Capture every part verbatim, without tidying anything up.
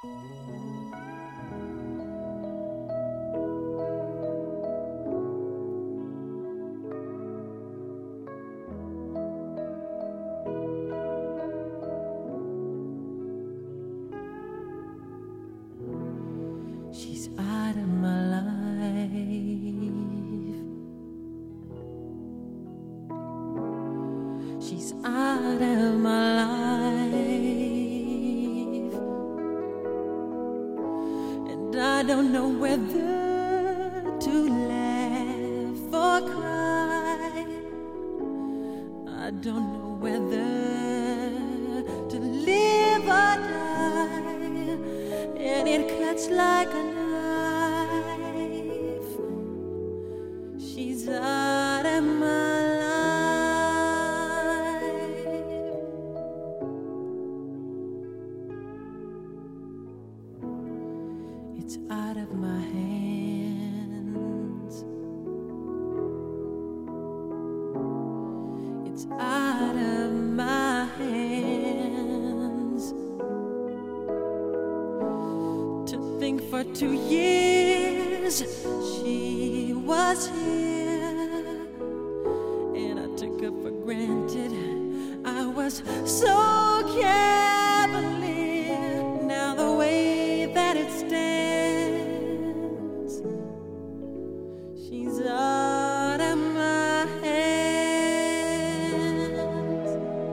She's out of my life. She's out of my life, and I don't know whether to laugh or cry. I don't know whether to live or die, and it cuts like a knife. She's out of my It's out of my hands. It's out of my hands. To think for two years she was here, and I took her for granted. I was so cavalier. Now the way that it stands, she's out of my hands.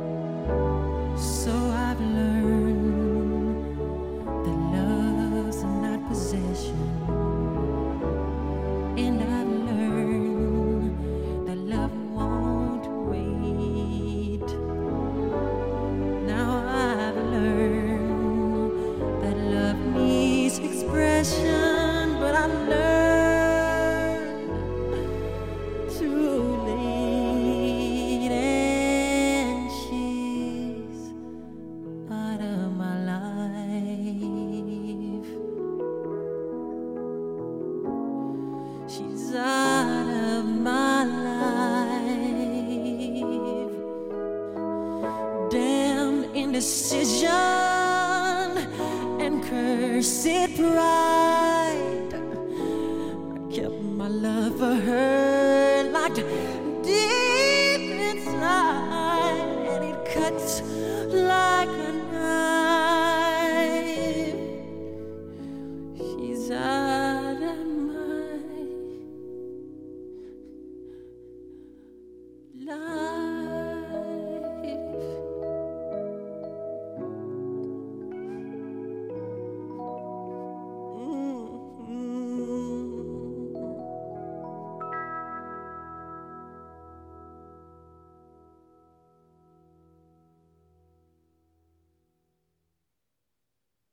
So I've learned that love's not possession, and I've learned that love won't wait. Now I've learned that love needs expression, but I learned too late, and she's out of my life. She's out of my life. Damned indecision and cursed pride, I kept my love for her